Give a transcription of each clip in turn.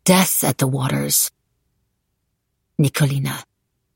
Death at the waters. Nicolina.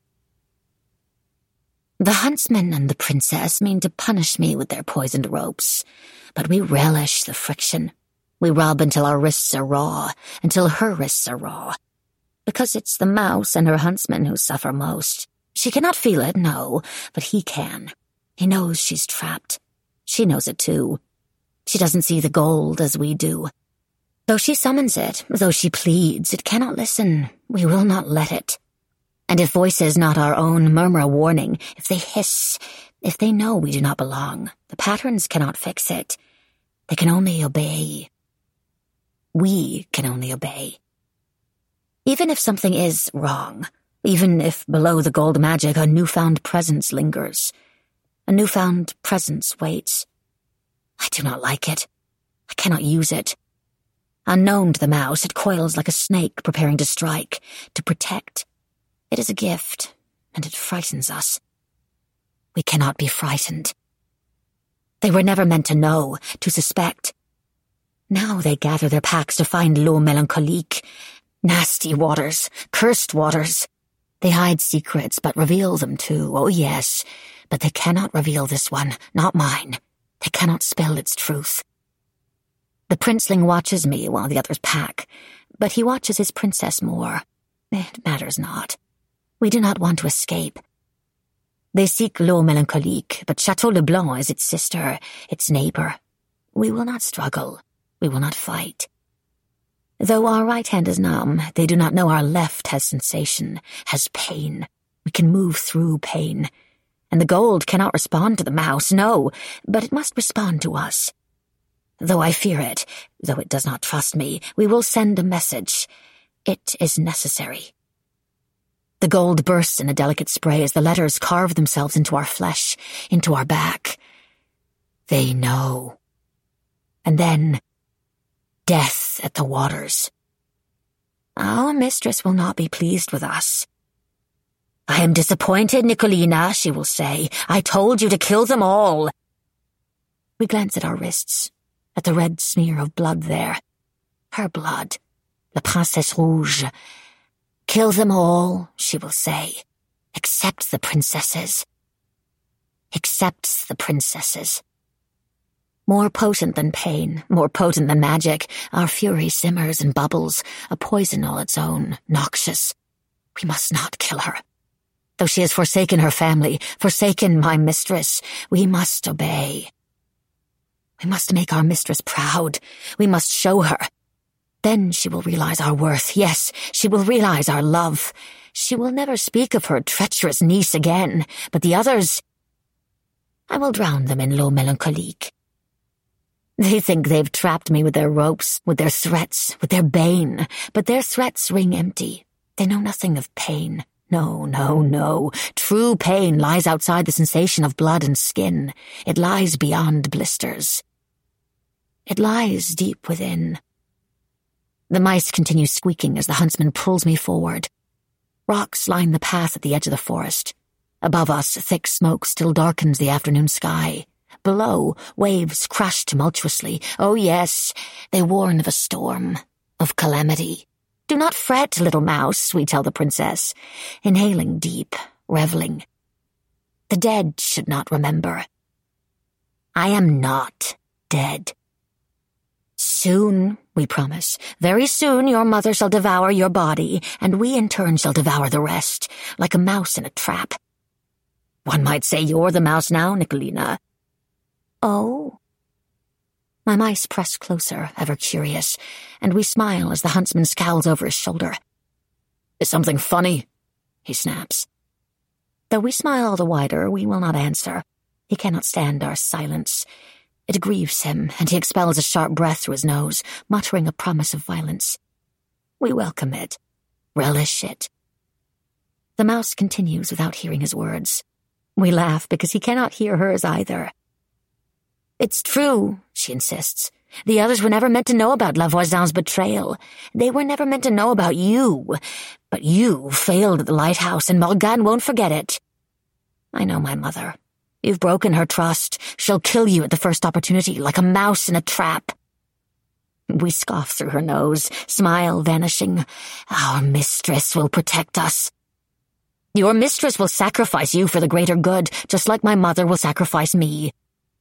The huntsman and the princess mean to punish me with their poisoned ropes, but we relish the friction. We rub until our wrists are raw, until her wrists are raw. Because it's the mouse and her huntsman who suffer most. She cannot feel it, no, but he can. He knows she's trapped. She knows it too. She doesn't see the gold as we do. Though she summons it, though she pleads, it cannot listen. We will not let it. And if voices not our own murmur a warning, if they hiss, if they know we do not belong, the patterns cannot fix it. They can only obey. We can only obey. Even if something is wrong, even if below the gold magic a newfound presence lingers, a newfound presence waits. I do not like it. I cannot use it. Unknown to the mouse, it coils like a snake preparing to strike, to protect. It is a gift, and it frightens us. We cannot be frightened. They were never meant to know, to suspect. Now they gather their packs to find l'eau mélancolique. Nasty waters, cursed waters. They hide secrets, but reveal them too, oh yes. But they cannot reveal this one, not mine. They cannot spill its truth. The princeling watches me while the others pack, but he watches his princess more. It matters not. We do not want to escape. They seek l'eau mélancolique, but Chateau Leblanc is its sister, its neighbor. We will not struggle. We will not fight. Though our right hand is numb, they do not know our left has sensation, has pain. We can move through pain. And the gold cannot respond to the mouse, no, but it must respond to us. Though I fear it, though it does not trust me, we will send a message. It is necessary. The gold bursts in a delicate spray as the letters carve themselves into our flesh, into our back. They know. And then, death at the waters. Our mistress will not be pleased with us. I am disappointed, Nicolina, she will say. I told you to kill them all. We glance at our wrists, at the red smear of blood there. Her blood, la Princesse Rouge. Kill them all, she will say, except the princesses. Except the princesses. More potent than pain, more potent than magic, our fury simmers and bubbles, a poison all its own, noxious. We must not kill her. Though she has forsaken her family, forsaken my mistress, we must obey. We must make our mistress proud. We must show her. Then she will realize our worth. Yes, she will realize our love. She will never speak of her treacherous niece again, but the others, I will drown them in l'eau mélancolique. They think they've trapped me with their ropes, with their threats, with their bane, but their threats ring empty. They know nothing of pain. No, no, no. True pain lies outside the sensation of blood and skin. It lies beyond blisters. It lies deep within. The mice continue squeaking as the huntsman pulls me forward. Rocks line the path at the edge of the forest. Above us, thick smoke still darkens the afternoon sky. Below, waves crash tumultuously. Oh yes, they warn of a storm, of calamity. Do not fret, little mouse, we tell the princess, inhaling deep, reveling. The dead should not remember. I am not dead. Soon, we promise, very soon your mother shall devour your body, and we in turn shall devour the rest, like a mouse in a trap. One might say you're the mouse now, Nicolina. Oh? My mice press closer, ever curious, and we smile as the huntsman scowls over his shoulder. Is something funny? He snaps. Though we smile all the wider, we will not answer. He cannot stand our silence. It grieves him, and he expels a sharp breath through his nose, muttering a promise of violence. We welcome it, relish it. The mouse continues without hearing his words. We laugh because he cannot hear hers either. It's true, she insists. The others were never meant to know about La Voisin's betrayal. They were never meant to know about you. But you failed at the lighthouse, and Morgane won't forget it. I know my mother. You've broken her trust. She'll kill you at the first opportunity, like a mouse in a trap. We scoff through her nose, smile vanishing. Our mistress will protect us. Your mistress will sacrifice you for the greater good, just like my mother will sacrifice me.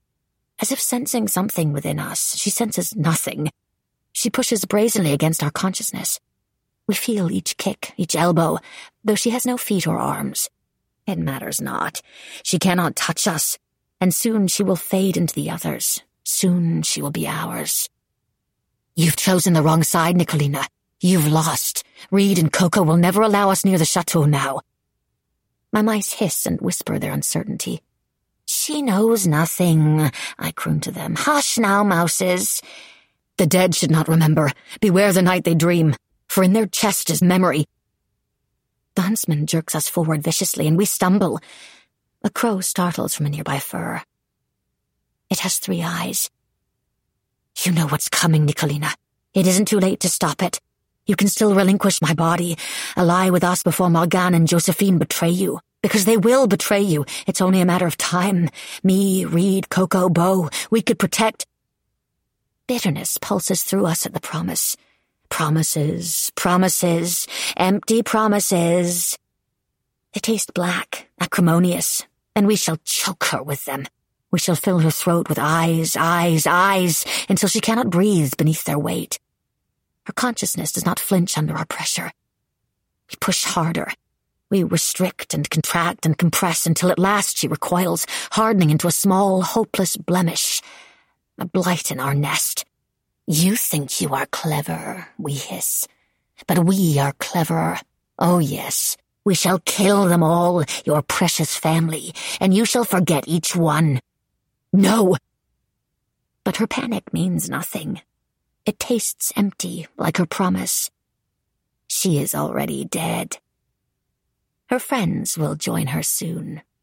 As if sensing something within us, she senses nothing. She pushes brazenly against our consciousness. We feel each kick, each elbow, though she has no feet or arms. It matters not. She cannot touch us, and soon she will fade into the others. Soon she will be ours. You've chosen the wrong side, Nicolina. You've lost. Reed and Coco will never allow us near the chateau now. My mice hiss and whisper their uncertainty. She knows nothing, I croon to them. Hush now, mouses. The dead should not remember. Beware the night they dream, for in their chest is memory. The huntsman jerks us forward viciously, and we stumble. A crow startles from a nearby fir. It has 3 eyes. You know what's coming, Nicolina. It isn't too late to stop it. You can still relinquish my body, ally with us before Morgane and Josephine betray you. Because they will betray you. It's only a matter of time. Me, Reed, Coco, Beau, we could protect. Bitterness pulses through us at the promise. Promises, promises, empty promises. They taste black, acrimonious, and we shall choke her with them. We shall fill her throat with eyes, eyes, eyes, until she cannot breathe beneath their weight. Her consciousness does not flinch under our pressure. We push harder. We restrict and contract and compress until at last she recoils, hardening into a small, hopeless blemish, a blight in our nest. You think you are clever, we hiss, but we are cleverer. Oh yes, we shall kill them all, your precious family, and you shall forget each one. No! But her panic means nothing. It tastes empty, like her promise. She is already dead. Her friends will join her soon.